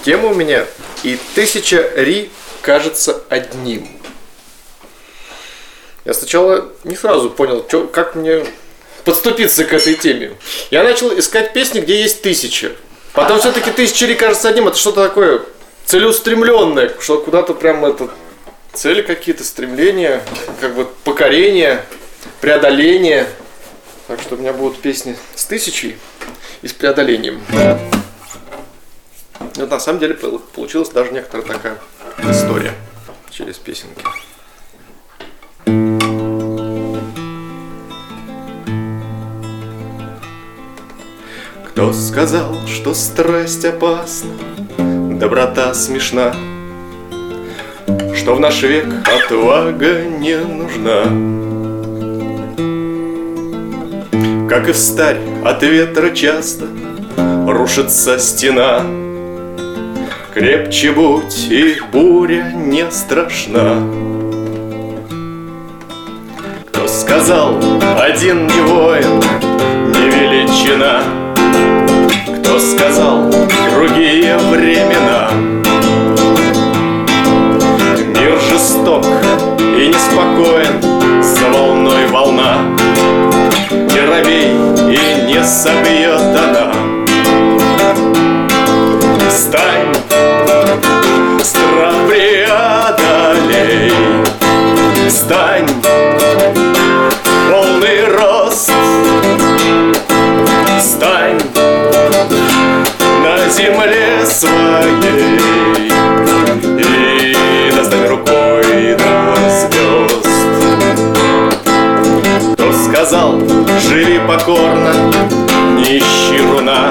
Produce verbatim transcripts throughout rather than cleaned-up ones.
тема у меня, и тысяча ри кажется одним. Я сначала не сразу понял, чё, как мне подступиться к этой теме. Я начал искать песни, где есть тысяча. Потом все-таки тысяча ри кажется одним, это что-то такое целеустремленное, что куда-то прям это цели какие-то, стремления, как бы покорение, преодоление. Так что у меня будут песни с тысячей и с преодолением. Вот на самом деле получилась даже некоторая такая история через песенки. Кто сказал, что страсть опасна, доброта смешна, что в наш век отвага не нужна? Как и встарь от ветра часто рушится стена, крепче будь, и буря не страшна. Кто сказал, один не воин, не величина? Кто сказал, другие времена? Мир жесток и неспокоен, за волной волна, не робей, и не собьет она. Встань, страх преодолей, встань, полный рост, встань на земле своей и достань рукой до звезд. Кто сказал, живи покорно, не ищи руна,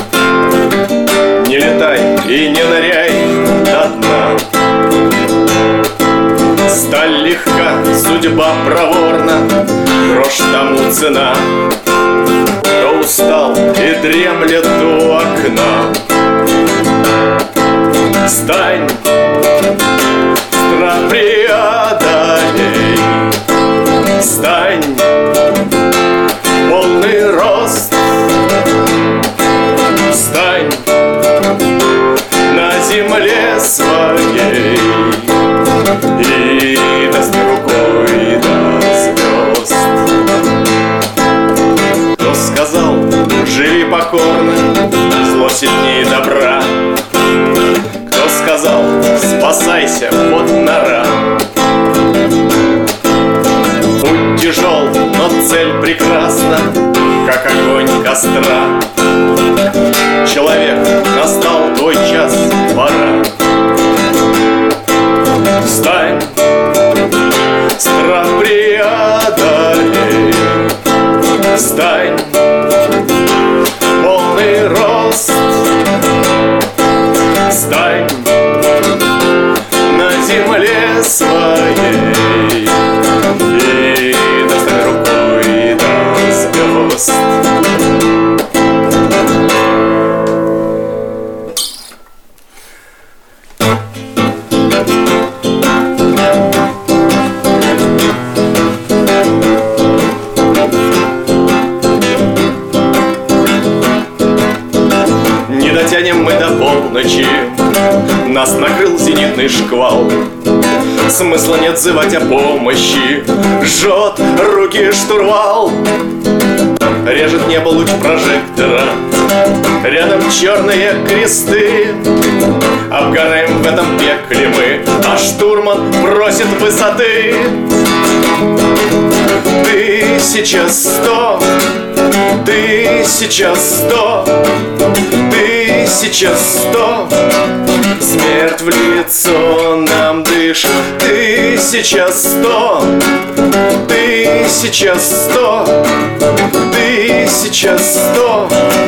не летай и не ныряй до дна. Сталь легка, судьба проворна, грош тому цена. Кто устал и дремлет у окна? Встань, страх преодолей, встань, полный рост, встань на земле своей и достань рукой до звезд. Кто сказал, живи покорно, зло сильнее добра? Кто сказал, спасайся, вот нора? Путь тяжел, но цель прекрасна, как огонь костра. Человек, настал твой час, пора. Встань, страх преодолей, встань, полный рост, встань на земле своей и достань рукой до звезд. Дотянем мы до полночи, нас накрыл зенитный шквал. Смысла нет взывать о помощи, жжет руки штурвал. Режет небо луч прожектора, рядом черные кресты. Обгораем в этом пекле мы, а штурман просит высоты. Ты сейчас сто, ты сейчас сто, ты сейчас сто. Смерть в лицо нам дышит. Ты сейчас сто, ты сейчас сто, ты сейчас сто.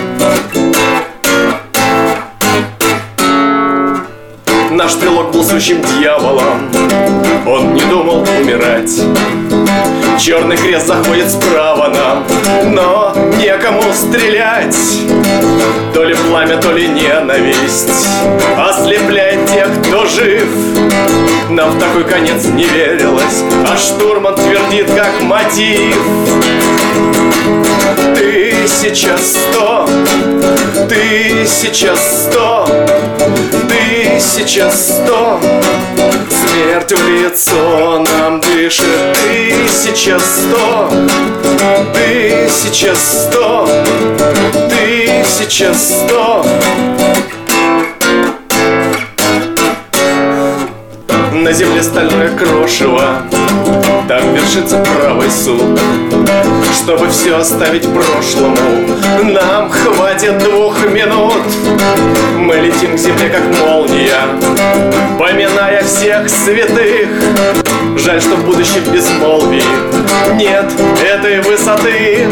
Наш стрелок был сущим дьяволом, он не думал умирать. Черный крест заходит справа нам, но некому стрелять. То ли пламя, то ли ненависть ослепляет тех, кто жив. Нам в такой конец не верилось, а штурман твердит как мотив. Ты сейчас сто, ты сейчас сто, ты тысяча сто. Смерть в лицо нам дышит тысяча сто. Тысяча сто. Тысяча сто. На земле стальное крошево, там вершится правый суд. Чтобы все оставить прошлому, нам хватит двух минут. Мы летим к земле, как молния, поминая всех святых. Жаль, что в будущем безмолвии нет этой высоты.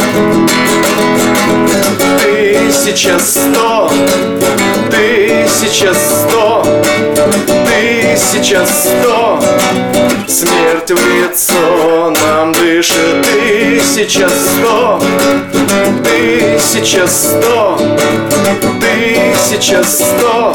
Тысяча сто. Тысяча сто. Тысяча сто. Смерть в лицо нам дышит тысяча сто. Тысяча сто. Тысяча сто.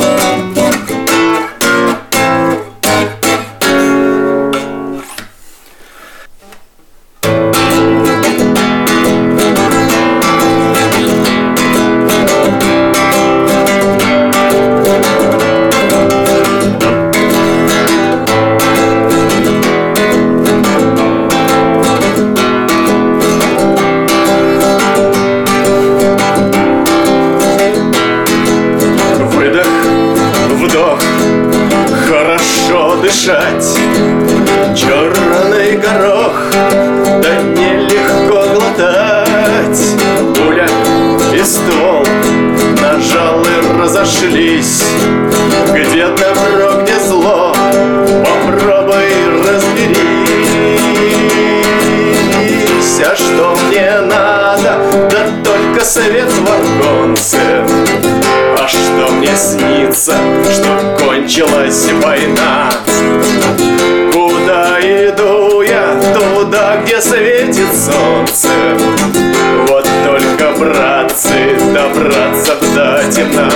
Черный горох, да нелегко глотать. Пуля и ствол нажал и разошлись. Где добро, где зло, попробуй разберись. А что мне надо, да только свет в оконце. А что мне снится, что кончилась война. Куда иду я? Туда, где светит солнце. Вот только, братцы, добраться до темна.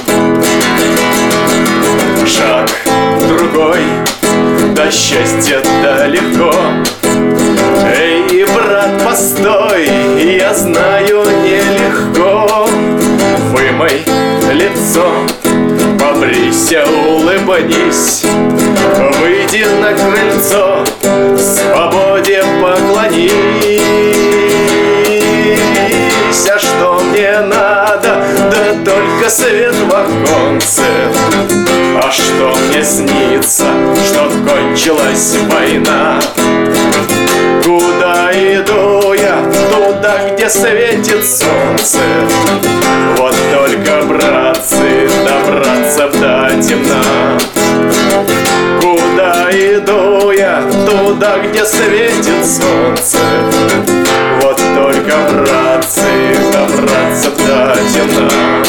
Шаг другой, до счастья далеко. Эй, брат, постой, я знаю, нелегко. Вымой лицо, побрейся, улыбнись. Выйди на крыльцо, свободе поклонись. А что мне надо, да только свет в оконце. А что мне снится, что кончилась война. Куда иду я? Туда, где светит солнце. Вот только, братцы, добраться до темна. Куда иду я? Туда, где светит солнце. Вот только, братцы, добраться до темна.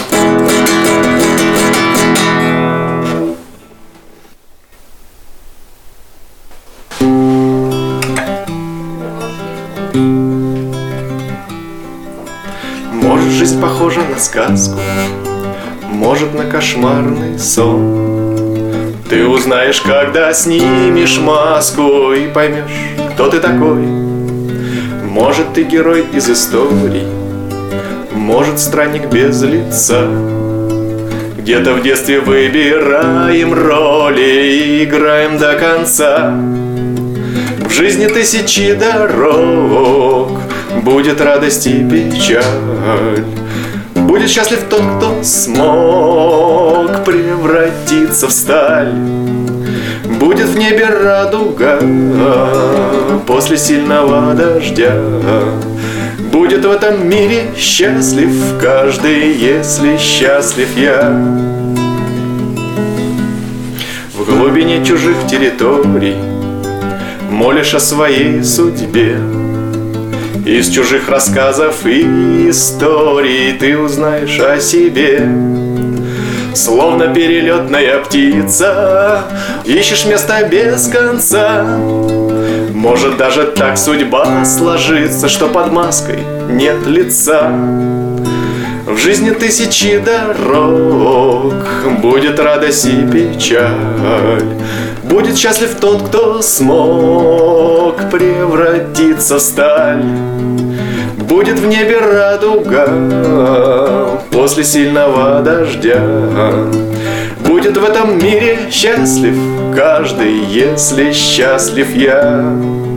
Может, жизнь похожа на сказку, может, на кошмарный сон. Ты узнаешь, когда снимешь маску, и поймешь, кто ты такой. Может, ты герой из историй, может, странник без лица. Где-то в детстве выбираем роли и играем до конца. В жизни тысячи дорог, будет радость и печаль. Будет счастлив тот, кто смог превратиться в сталь. Будет в небе радуга после сильного дождя. Будет в этом мире счастлив каждый, если счастлив я. В глубине чужих территорий молишь о своей судьбе. Из чужих рассказов и историй ты узнаешь о себе. Словно перелетная птица, ищешь место без конца. Может, даже так судьба сложится, что под маской нет лица. В жизни тысячи дорог, будет радость и печаль. Будет счастлив тот, кто смог превратиться в сталь. Будет в небе радуга после сильного дождя. Будет в этом мире счастлив каждый, если счастлив я.